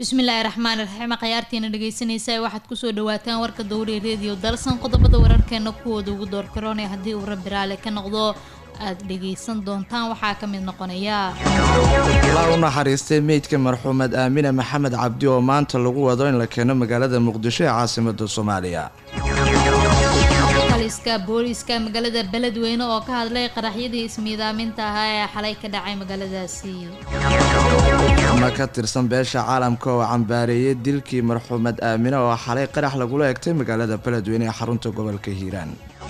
bismillaahi raxmaani raxiim qayaartiina dhageysanaysa waxaad ku soo dhawaataan warka dowriga radio dalsan qodobada wararkeena kuwooda ugu door karoonay haddii uu rabbi raali ka noqdo aad dhageysan doontaan waxaa ka mid noqonaya Allah u naxariistay meydka marxuumad Aamina Maxamed Cabdi oo maanta lagu wado in la keeno magaalada Muqdisho ee caasimadda Soomaaliya. Kaliska booliska magaalada Beledweyne oo ka hadlay qaraxyadii ismiidaaminta ahaa ee xalay ka dhacay magaaladaasi. ma ka tirsan beesha caalamka oo cambaareeyay dilkii marxuumad Aamina oo xalay qarax lagu leegtay magaalada Beledweyne ee xarunta gobolka Hiiraan.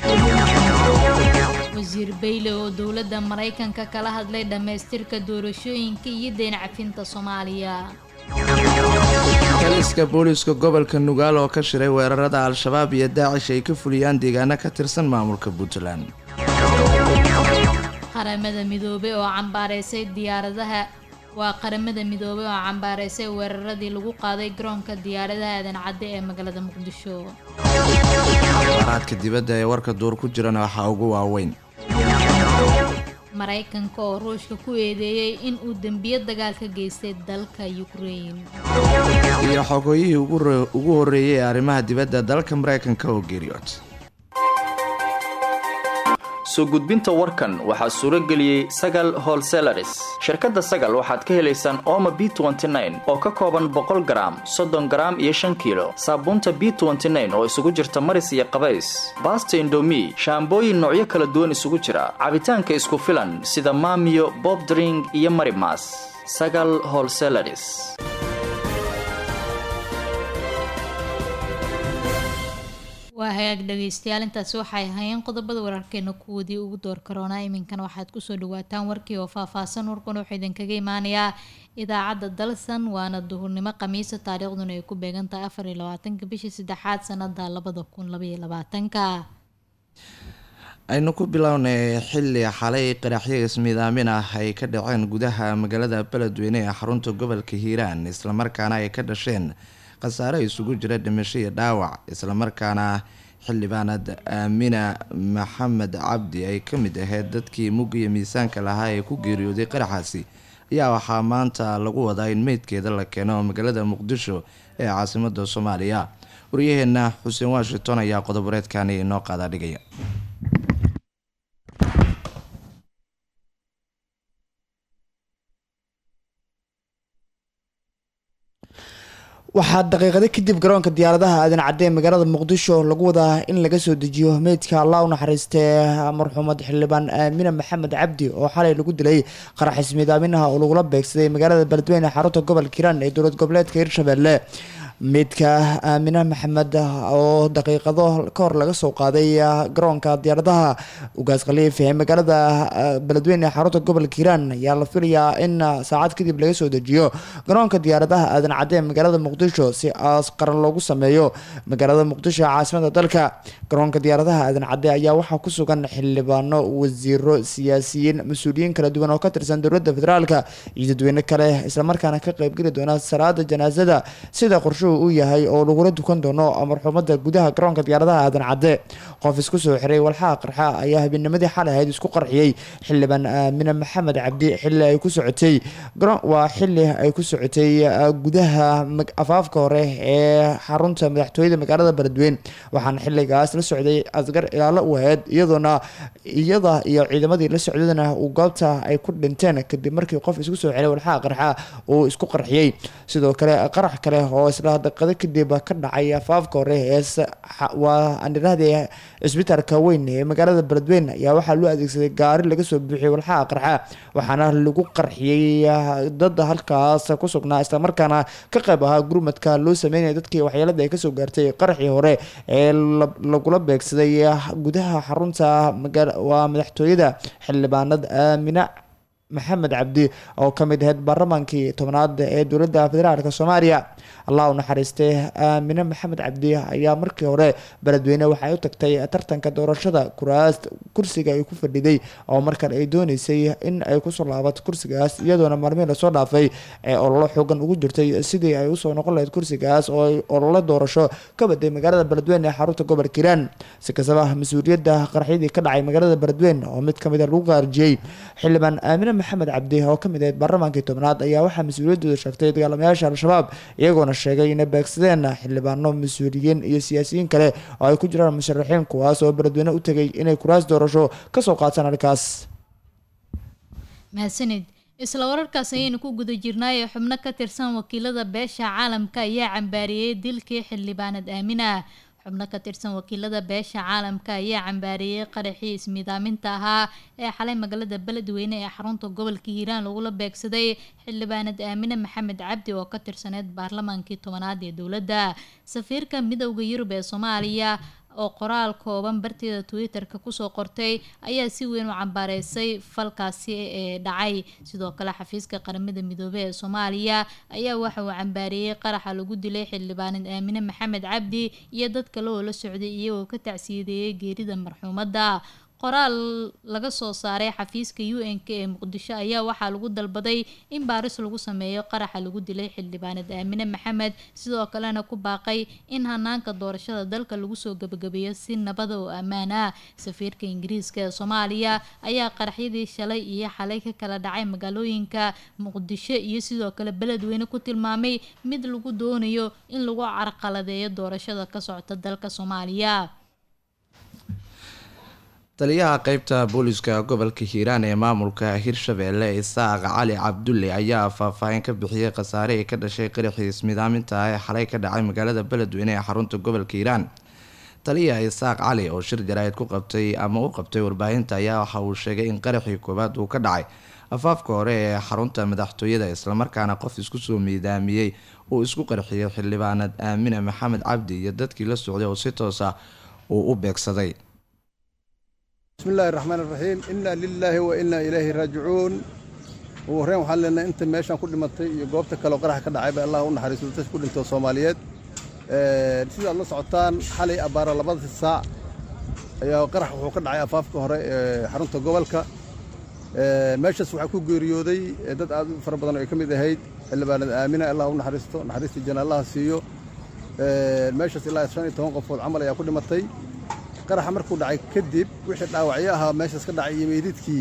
wasiir Bayle oo dowladda Mareykanka kala hadlay dhameystirka doorashooyinka iyo deyn cafinta Soomaaliya. Kaliska booliska gobolka Nugaal oo ka shiray weerarada Al-Shabaab iyo Daacish ay ka fuliyaan deegaano ka tirsan maamulka Puntland. qaramada midoobay oo cambaareysay diyaaradaha qaramada midoobay oo cambaareysay weeraradii lagu qaaday garoonka diyaaradaha aadan cadde ee magaalada Muqdisho. Waraadka dibadda ee warka door ku jirana waxa ugu waaweyn Mareykanka oo Ruushka ku eedeeyay in uu dambiyo dagaal ka geystay dalka Ukraine. iyo xogoyihii ugu horeeyay arrimaha dibadda dalka Mareykanka oo geeriyood. soo gudbinta warkan waxaa suuro geliyay Sagal Wholesalers. Shirkadda Sagal waxaad ka helaysaan Omo B29 oo ka kooban 100 gram, 30 gram iyo 5 kilo. Saabuunta B29 oo isugu jirta maris iyo qabays. Basta Indomie, shaambooyin noocyo kala duwan isugu jira. Cabitaanka isku filan sida Maamiyo, Bob Drink iyo Marimas. Sagal Wholesalers. waa hagaag dhageystayaal intaasi waxay hayeen qodobada wararkeena kuwoodii ugu door karoona iminkana waxaad kusoo dhawaataan warkii oo faahfaahsan warkuna wuxuu idinkaga imaanayaa idaacadda dalsan waana duhurnimo khamiisa taariikhduna ay ku beegan tahay 24 bishii saddexaad sanada 2022 aynu ku bilownay xilli xalay qaraxyo ismiidaamin ah ay ka dhaceen gudaha magaalada Beledweyne ee xarunta gobolka Hiiraan isla markaana ay ka dhasheen qasaare isugu jira dhimasho iyo dhaawac isla markaana xildhibaanad Aamina Maxamed Cabdi ay ka mid ahayd dadkii mugiyo miisaanka lahaa ee ku geeriyooday qaraxaasi ayaa waxaa maanta lagu wadaa in meydkeeda la keeno magaalada Muqdisho ee caasimadda Soomaaliya. wariyaheena Xuseen Washington ayaa qodoboreedkani inoo qaada dhigaya. waxaa daqiiqado kadib garoonka diyaaradaha aadan cadde magaalada Muqdisho lagu wadaa in laga soo dejiyo meydka Allah u naxariistay marxuumad xildhibaan Aamina Maxamed Cabdi oo xalay lagu dilay qarax ismiidaaminaha oo lagula beegsaday magaalada Beledweyne xarunta gobolka Hiiraan ee dowlad goboleedka Hirshabelle. meydka Aamina Maxamed oo daqiiqado ka hor laga soo qaaday garoonka diyaaradaha ugaas khaliif ee magaalada Beledweyne xarunta gobolka Hiiraan ayaa la filayaa in saacad kadib laga soo dejiyo garoonka diyaaradaha aadan cadde magaalada Muqdisho si aas qaran loogu sameeyo magaalada Muqdisho caasimadda dalka. garoonka diyaaradaha aadan cadde ayaa waxaa ku sugan xildhibaano, wasiiro, siyaasiyiin, mas'uuliyiin kala duwan oo ka tirsan dowladda federaalka iyo dadweyne kale isla markaana ka qayb gali doona salaada janaasada sida uu yahay oo lagula dukan doono marxuumada gudaha garoonka diyaaradaha aadan cadde. qof isku soo xiray walxaha qarxa ayaa habeennimadii xalay ahayd isku qarxiyay xildhibaan Aamina Maxamed Cabdi xilli ay ku socotay gudaha afaafka hore ee xarunta madaxtooyada magaalada Beledweyne waxaana xilligaas la socday asgar ilaalo u ahayd iyada iyo ciidamadii la socdayna uu goobta ay ku dhinteen kadib markii qof isku soo xiray walxaha qarxa uu isku qarxiyay. sidoo kale qarax kale oo isla daqiiqado kadib ka dhacay afaafka hore ee anirahda isbitaalka weyn ee magaalada Beledweyne ayaa waxaa loo adeegsaday gaari laga soo buuxiyay walxaha qarxa waxaana lagu qarxiyay dad halkaas ku sugnaa isla markaana ka qayb ahaa gurmadka loo sameeyay dadkii waxyeelada ay ka soo gaartay qaraxii hore ee lagula beegsaday gudaha xarunta madaxtooyada xildhibaanad Aamina Maxamed Cabdi oo ka mid ahayd baarlamaankii 10aad ee dowladda federaalka Soomaaliya. Allah u naxariistay Aamina Maxamed Cabdi ayaa markii hore Beledweyne waxay u tagtay tartanka doorashada kursiga ay ku fadhiday oo markan ay doonaysay in ay ku soo laabato kursigaas iyadoona maalmihii la soo dhaafay ee olole xooggan ugu jirtay sidii ay u soo noqon lahayd kursigaas oo olole doorasho ka baday magaalada Beledweyne ee xarunta gobolka Hiiraan. si kastaba mas'uuliyadda qaraxyadii ka dhacay magaalada Beledweyne oo mid ka mid ah lagu qaarjiyay xildhibaan Aamina maxamed cabdi oo kamid ahayd baarlamaankii tobnaad ayaa waxaa mas-uuliyadooda sheegtay dagaalamayaasha al-shabaab iyagoona sheegay inay beegsadeen xildhibaano mas-uuliyiin iyo siyaasiyiin kale oo ay ku jiraan musharaxiin kuwaas oo beledweyne u tegay inay kuraas doorasho kasoo qaataan halkaas. mahadsanid. isla wararkaas ayaynu ku guda jirnay ee xubno ka tirsan wakiilada beesha caalamka ayaa cambaariyey dilkii xildhibaanad aamina. xubno ka tirsan wakiilada beesha caalamka ayaa cambaariyey qaraxii ismiidaaminta ahaa ee xalay magaalada beledweyne ee xarunta gobolka hiiraan lagula beegsaday xildhibaanad aamine maxamed cabdi oo ka tirsaneyd baarlamaankii 10aad ee dowladda. safiirka midowda yurub ee soomaaliya oo qoraal kooban barteeda Twitter-ka kusoo qortay ayaa si weyn u cambaareysay falkaasi ee dhacay. sidoo kale xafiiska qaramada midoobay ee Soomaaliya ayaa waxa uu cambaariyay qaraxa lagu dilay xildhibaanad Aamine Maxamed Cabdi iyo dad kale oo la socday iyagoo ka tacsiyeeyay geerida marxuumadda. qoraal laga soo saaray xafiiska UN-ka ee Muqdisho ayaa waxaa lagu dalbaday in baaris lagu sameeyo qaraxa lagu dilay xildhibaanad Aamine Maxamed, sidoo kalena ku baaqay in hanaanka doorashada dalka lagu soo gabagabeeyo si nabad oo ammaan ah. safiirka Ingiriiska ee Soomaaliya ayaa qaraxyadii shalay iyo xalay ka kala dhacay magaalooyinka Muqdisho iyo sidoo kale beledweyne ku tilmaamay mid lagu doonayo in lagu carqaladeeyo doorashada ka socota dalka Soomaaliya. taliyaha qaybta booliska gobolka hiiraan ee maamulka hirshabeelle isaaq cali cabdulle ayaa faahfaahin ka bixiyey khasaare ay ka dhashay qaraxii ismidaaminta ee xalay ka dhacay magaalada beledweyne ee xarunta gobolka hiiraan. taliyaha isaaq cali oo shir jaraa'id u qabtay warbaahinta ayaa waxa uu sheegay in qaraxii koowaad uu ka dhacay afaafka hore ee xarunta madaxtooyada, islamarkaana qof isku soo miidaamiyey uu isku qarxiyey xildhibaanad aamine maxamed cabdi iyo dadkii la socday oo si toosa uu u beegsaday. بسم الله الرحمن الرحيم إنا لله وإنا إليه راجعون. وهرين waxaan leenahay inta meeshan ku dhimatay iyo goobta kale oo qarax ka dhacay Allah u naxariisto dadka ku dhintay Soomaaliyeed. sida la socotaan xalay abaara 2 saac ayaa qarax wuxuu ka dhacay afaafka hore ee xarunta gobolka. meeshaas waxa ku geeriyooday dad aad u fara badan oo ka mid ahayd xildhibaanad Aamina Allah u naxariisto janna Allah siiyo. meeshaas ilaa 15 qofood camal ayaa ku dhimatay. qaraxa markuu dhacay kadib wixii dhaawacyo ahaa meeshaas ka dhacay iyo meydadkii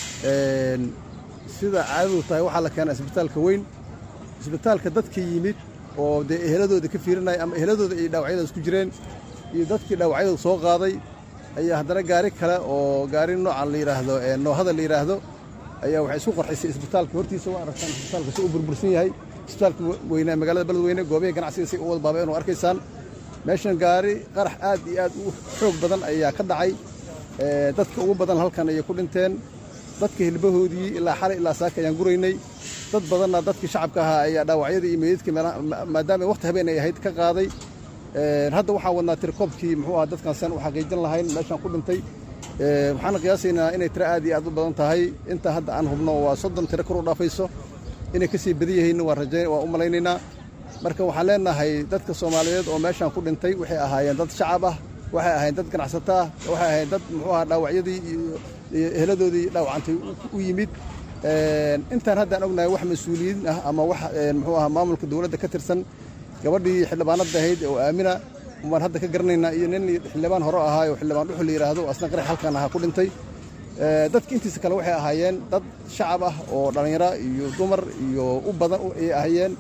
sida caadadu tahay waxaa la keenay isbitaalka weyn. isbitaalka dadka yimid oo dee eheladooda ka fiirinaya ama eheladooda ay dhaawacyadaas ku jireen iyo dadkii dhaawacyadooda soo qaaday ayaa haddana gaari kale oo gaari noocan la yidhaahdo noohada la yidhaahdo ayaa waxay isku qarxisay isbitaalka hortiisa. waa aragtaan isbitaalka si uu burbursan yahay. isbitaalka weynaa magaalada beledweyne goobaha ganacsiga si u wada baaba'een oo arkaysaan. meeshan gaari qarax aad iyo aad u xoog badan ayaa ka dhacay. dadka ugu badan halkan ayay ku dhinteen. dadka hilbahoodii ilaa xalay ilaa saaka ayaan guraynay. dad badanna dadkii shacabka ahaa ayaa dhaawacyadii iyo meydadkii maadaama waqti habeen ay ahayd ka qaaday. hadda waxaan wadnaa tirkoobkii muxuu ahaa dadkan saan u xaqiijin lahayn meeshan ku dhintay. waxaan qiyaasaynaa inay tiro aad iyo aad u badan tahay. inta hadda aan hubno waa 30 tiro kor u dhaafayso. inay kasii badan yihiin waa u malaynaynaa. marka waxaan leenahay dadka Soomaaliyeed oo meeshan ku dhintay waxay ahaayeen dad shacab ah, waxay ahaayeen dad ganacsato ah, waxay ahaayeen dad muxuu ahaa dhaawacyadii iyo eheladoodii dhaawacantay u yimid. intaan hadda aan ognahay wax mas'uuliyiin ah ama wax muxuu ahaa maamulka dawladda ka tirsan gabadhii xildhibaanada ahayd oo Aamina waan hadda ka garanaynaa iyo nin xildhibaan hore ahaa oo xildhibaan dhuxul la yiraahdo asna qarax halkan aha ku dhintay. dadka intiisa kale waxay ahaayeen dad shacab ah oo dhalinyaro iyo dumar iyo u badan ay ahaayeen.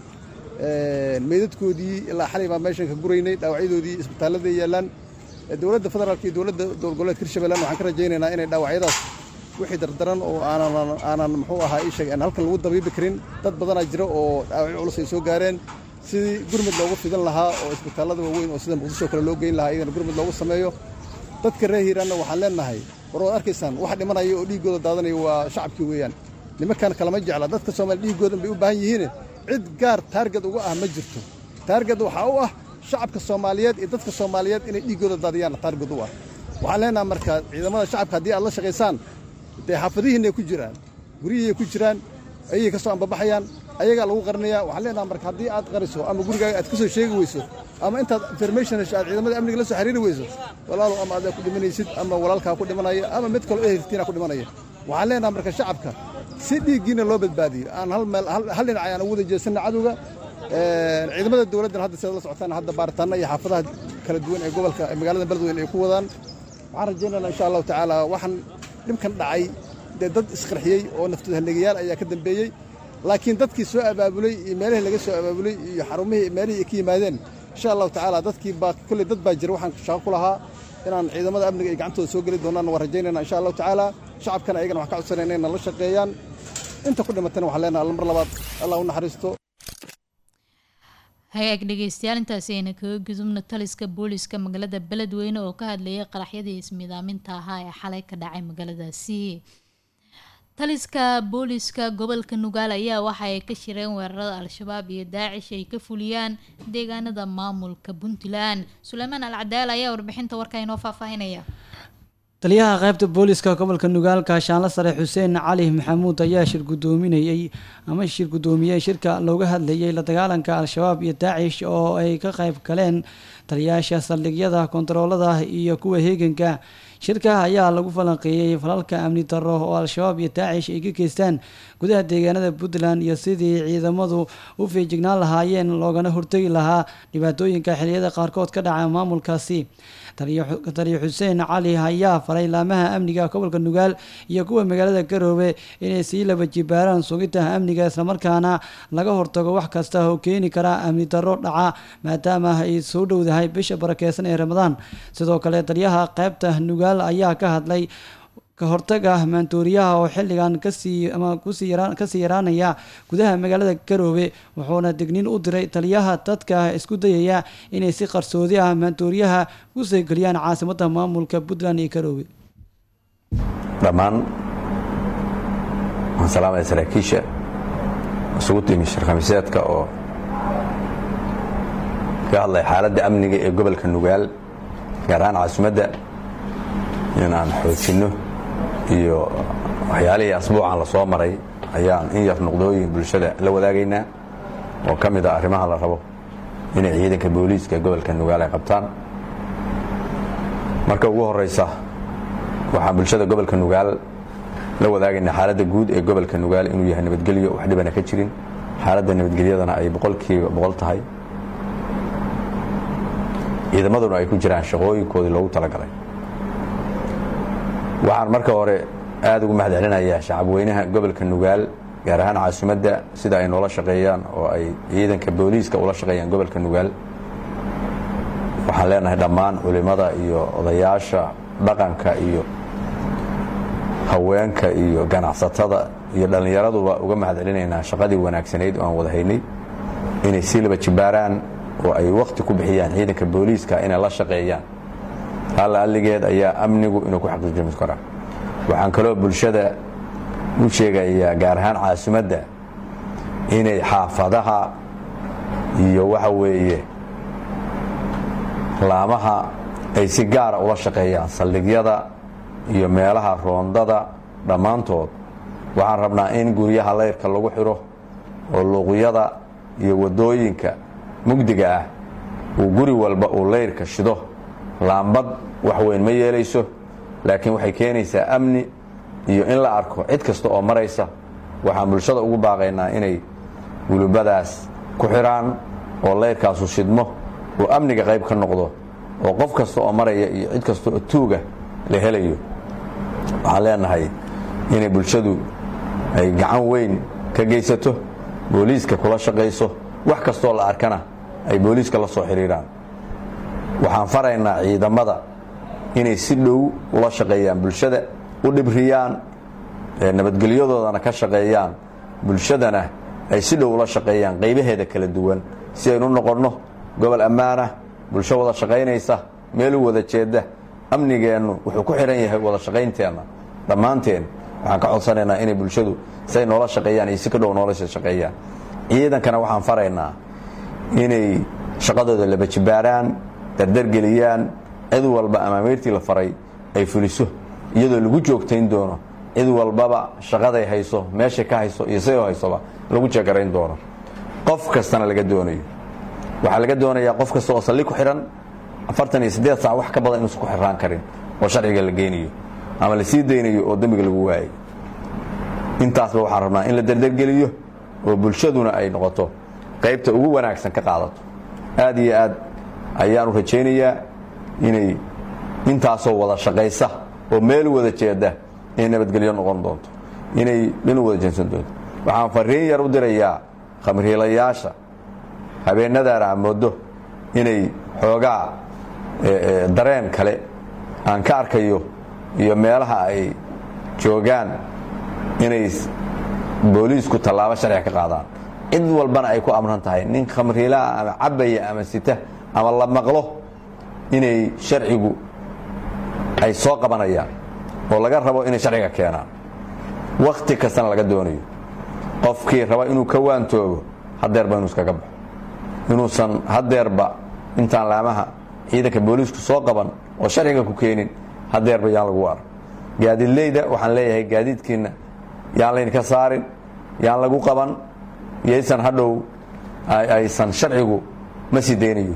meydadkoodii ilaa xalay baa meeshan ka guraynay. dhaawacyadoodii isbitaalada yaalaan. dowladda federaalka iyo dowladda goboleedka Hirshabeelle waxaan ka rajaynaynaa inay dhaawacyadaas wixii dardaran oo aanan muxuu ahaa ii sheegay halkan lagu dabiibi karin. dad badanaa jira oo dhaawacyo culus ay soo gaareen. sidii gurmud loogu fidan lahaa oo isbitaalada waaweyn oo sida Muqdisho kale loo geyn lahaa iyagana gurmud loogu sameeyo. dadka reer Hiiraanna waxaan leenahay war oo arkaysaan wax dhimanaya oo dhiigooda daadanaya waa shacabkii weeyaan. nimankan kale ma jecla dadka Soomaali dhiigooda bay u baahan yihiin. cid gaar taargad uga ah ma jirto. taargad waxa u ah shacabka Soomaaliyeed iyo dadka Soomaaliyeed inay dhiigooda daadiyaan taargad u ah. waxaan leenahay marka ciidamada shacabka haddii aad la shaqaysaan dee xaafadihiinay ku jiraan, guriyihii ku jiraan, ayay ka soo ambabaxayaan, ayagaa lagu qarinayaa. waxaan leenahay marka haddii aad qariso ama gurigaaga aad ka soo sheegi weyso ama intaad information hesho aad ciidamada amniga la soo xiriiri weyso walaalow ama aad ku dhimanaysid ama walaalkaa ku dhimanaya ama mid kale ehelkiina ku dhimanaya. waxaan leenahay marka shacabka si dhiiggiina loo badbaadiyo aan hal dhinac ayaan ugu wada jeesanna cadowga. ciidamada dawladdan hadda sida la socotaan hadda baaritaanna iyo xaafadaha kala duwan ee gobolka magaalada beledweyne ay ku wadaan. waxaan rajaynaynaa insha allahu tacaala waxaan dhibkan dhacay dee dad isqarxiyey oo naftooda halleegayaal ayaa ka dambeeyey laakiin dadkii soo abaabulay iyo meelihii laga soo abaabulay iyo xarumihii meelihii ay ka yimaadeen insha allahu tacaala dadkii baa kulley dad baa jira waxaan shaqo ku lahaa inaan ciidamada amniga ay gacantooda soo geli doonaan waan rajaynayna insha allahu tacaala shacabkana ayagana waxaan ka codsanayna inay la shaqeeyaan inta ku dhimatana waxaan leenahay alla mar labaad allah u naxariisto. hay-ag dhegeystayaal intaasi ayna kaga gudubna taliska booliska magaalada beledweyne oo ka hadlayay qaraxyadii ismidaaminta ahaa ee xalay ka dhacay magaaladaasi. taliska booliska gobolka Nugaal ayaa waxa ay ka shireen weerarada al-shabaab iyo daacish ay ka fuliyaan deegaanada maamulka Puntland. Suleymaan Al-Cadaal ayaa warbixinta warka inoo faahfaahinaya. taliyaha qaybta booliska gobolka Nugaal Kaashaanle Sare Xuseen Cali Maxamuud ayaa shir gudoomiyay shirka looga hadlayay la dagaalanka al-shabaab iyo daacish oo ay ka qayb galeen taliyaasha saldhigyada kontaroolada iyo kuwa heeganka. shirka ayaa lagu falanqeeyay falalka amni darro oo al-shabaab iyo daacish ay ka geystaan gudaha deegaanada Puntland iyo sidii ciidamadu u feejignaan lahaayeen loogana hortagi lahaa dhibaatooyinka xilliyada qaarkood ka dhaca maamulkaasi. taliya Xuseen Cali ayaa faray laamaha amniga gobolka Nugaal iyo kuwa magaalada Garowe inay sii laba jibaaraan sugidda amniga isla markaana laga hortago wax kasta oo keeni kara amni darro dhaca maadaama ay soo dhowdahay bisha barakeysan ee Ramadaan. sidoo kale taliyaha qaybta Nugaal ayaa ka hadlay ka hortaga maantooriyaha oo xilligan kasii yaraanaya gudaha magaalada Garowe wuxuuna digniin u diray taliyaha dadka isku dayaya inay si qarsoodi ah maantooriyaha ku soo galiyaan caasimadda maamulka Puntland iyo Garowe. dhammaan salaamay saraakiisha isugu timi shirkamiseedka oo ka hadlay xaaladda amniga ee gobolka Nugaal gaar ahaan caasimadda inaan xoojino iyo waxyaalihii asbuucan la soo maray ayaan in yar noqdooyin bulshada la wadaagaynaa oo ka mid ah arrimaha la rabo inay ciidanka booliiska gobolka Nugaal ay qabtaan. marka ugu horeysa waxaan bulshada gobolka Nugaal la wadaagaynaa xaaladda guud ee gobolka Nugaal inuu yahay nabadgelyo wax dhibana ka jirin xaaladda nabadgelyadana ay 100% tahay ciidamaduna ay ku jiraan shaqooyinkoodii loogu talagalay. waxaan marka hore aad ugu mahadcelinayaa shacabweynaha gobolka Nugaal gaar ahaan caasimadda sida ay noola shaqeeyaan oo ay ciidanka booliiska ula shaqeeyaan gobolka Nugaal. waxaan leenahay dhammaan culimada iyo odayaasha dhaqanka iyo haweenka iyo ganacsatada iyo dhalinyaraduba uga mahadcelinaynaa shaqadii wanaagsaneyd oo aan wada haynay inay si laba jibaaraan oo ay waqti ku bixiyaan ciidanka booliiska inay la shaqeeyaan. hal aligeed ayaa amnigu inuu ku xaqiijin karo. waxaan kaloo bulshada u sheegayaa gaar ahaan caasimadda inay xaafadaha iyo waxa weeye laamaha ay si gaar ah ula shaqeeyaan saldhigyada iyo meelaha roondada dhammaantood. waxaan rabnaa in guryaha leyrka lagu xiro oo luuqyada iyo wadooyinka mugdiga ah uu guri walba uu leyrka shido. laambad wax weyn ma yeelayso laakiin waxay keenaysaa amni iyo in la arko cid kasta oo maraysa. waxaan bulshada ugu baaqaynaa inay gulubadaas ku xiraan oo leyrkaasu shidmo oo amniga qayb ka noqdo oo qof kasta oo maraya iyo cid kasta oo tuuga la helayo. waxaan leenahay inay bulshadu ay gacan weyn ka geysato booliiska kula shaqayso wax kastoo la arkana ay booliiska la soo xiriiraan. waxaan faraynaa ciidamada inay si dhow ula shaqeeyaan bulshada u dhibriyaan nabadgelyadoodana ka shaqeeyaan bulshadana ay si dhow ula shaqeeyaan qaybaheeda kala duwan si aynu noqonno gobol ammaana bulsho wada shaqaynaysa meel u wada jeeda. amnigeennu wuxuu ku xiran yahay wada shaqaynteena dhammaanteen. waxaan ka codsanaynaa inay bulshadu say noola shaqeeyaan iyo si ka dhow noola shaqeeyaan. ciidankana waxaan faraynaa inay shaqadooda laba jibaaraan dardargeliyaan cid walba amaamiirtii la faray ay fuliso iyadoo lagu joogtayn doono cid walbaba shaqaday hayso meesha ka hayso iyo sidoo haysoba lagu jeegarayn doono. qof kastana laga doonayo waxaa laga doonayaa qof kasta oo salli ku xiran 48 saac wax ka badan inuusan ku xiraan karin oo sharciga la geynayo ama la sii daynayo oo dambiga lagu waayay. intaasba waxaan rabnaa in la dardargeliyo oo bulshaduna ay noqoto qaybta ugu wanaagsan ka qaadato. aad iyo aad ayaanu rajaynayaa inay intaasoo wada shaqaysa oo meel wada jeeda inay nabadgelyo noqon doonto, inay dhan u wada jeensan doonto. waxaan fariin yar u dirayaa khamriilayaasha habeenadaan aan moodo inay xoogaa dareen kale aan ka arkayo iyo meelaha ay joogaan inay booliisku tallaabo sharciga ka qaadaan. cid walbana ay ku amran tahay nin khamriilaa ama cabaya ama sita ama la maqlo inay sharcigu ay soo qabanayaan oo laga rabo inay sharciga keenaan wakhti kastana laga doonayo. qofkii raba inuu ka waantoogo hadeerba inuu iskaga baxo, inuusan hadeerba intaan laamaha ciidanka booliisku soo qaban oo sharciga ku keenin hadeerba yaan lagu arag. gaadiidleyda waxaan leeyahay gaadiidkiina yaan laydinka saarin, yaan lagu qaban, yaysan hadhow aysan sharcigu ma sii deynayo.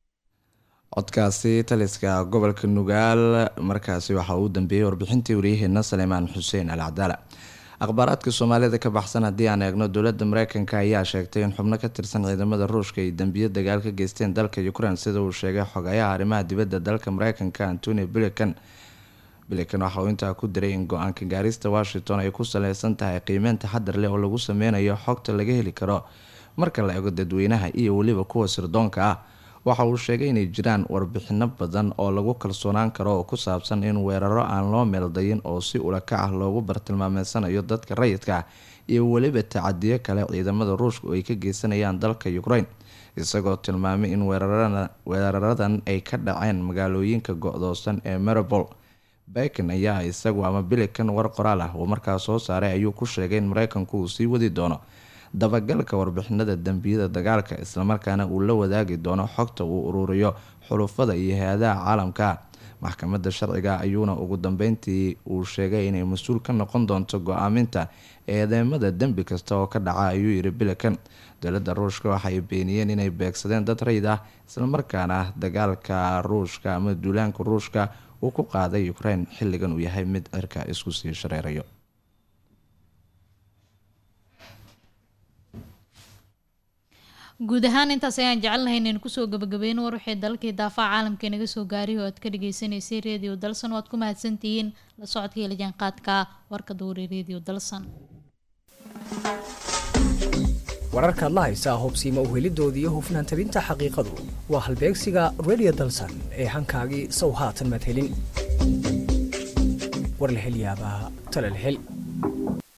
codkaasi taliska gobolka Nugaal markaasi waxa uu dambeeyay warbixintii wariyaheena Salmaan Xuseen Al-Cadaala. akhbaaraadka Soomaalida ka baxsan haddii aan eegno, dowladda Mareykanka ayaa sheegtay in xubno ka tirsan ciidamada Ruushka ay dambiyo dagaal ka geysteen dalka Ukraine sida uu sheegay xogayaha arrimaha dibadda dalka Mareykanka Antony Blinken waxa uu intaa ku diray in go-aanka gaarista Washington ay ku saleysan tahay qiimeyn taxadar leh oo lagu sameynayo xogta laga heli karo marka la eego dadweynaha iyo weliba kuwa sirdoonka ah. waxa uu sheegay inay jiraan warbixino badan oo lagu kalsoonaan karo oo ku saabsan in weeraro aan loo meeldayin oo si ula kac ah loogu bartilmaameysanayo dadka rayidka ah iyo weliba tacadiyo kale ciidamada Ruushka ay ka geysanayaan dalka Ukraine, isagoo tilmaamay in weeraradan ay ka dhaceen magaalooyinka go'doosan ee Mariupol. Blinken ayaa isagu ama Blinken war qoraal ah oo markaas soo saaray ayuu ku sheegay in Mareykanku uu sii wadi doono dabagalka warbixinada dambiyada dagaalka, islamarkaana uu la wadaagi doono xogta uu ururiyo xulufada iyo hay-adaha caalamka. maxkamadda sharciga ayuuna ugu dambeyntii uu sheegay inay mas-uul ka noqon doonto go-aaminta eedeemada dembi kasta oo ka dhaca, ayuu yiri Blinken. dowladda Ruushka waxay beeniyeen inay beegsadeen dad rayid ah, islamarkaana dagaalka Ruushka ama duulaanka Ruushka uu ku qaaday Ukraine xilligan uu yahay mid cirka isku sii shareerayo. guud ahaan intaas ayaan jecelnahay inaynu kusoo gabagabayno war wixii dalkii daafaca caalamka inaga soo gaaray oo aad ka dhageysanaysay Radio Dalsan. waad ku mahadsantihiin la socodka iyo la jaanqaadka warka dowri Radio Dalsan. wararka la haysa hubsiimo u helidoodii iyo hufnaan tabinta xaqiiqadu waa halbeegsiga Radio Dalsan ee hankaagii sow haatan mad helin war la hel yaabaa tala la hel.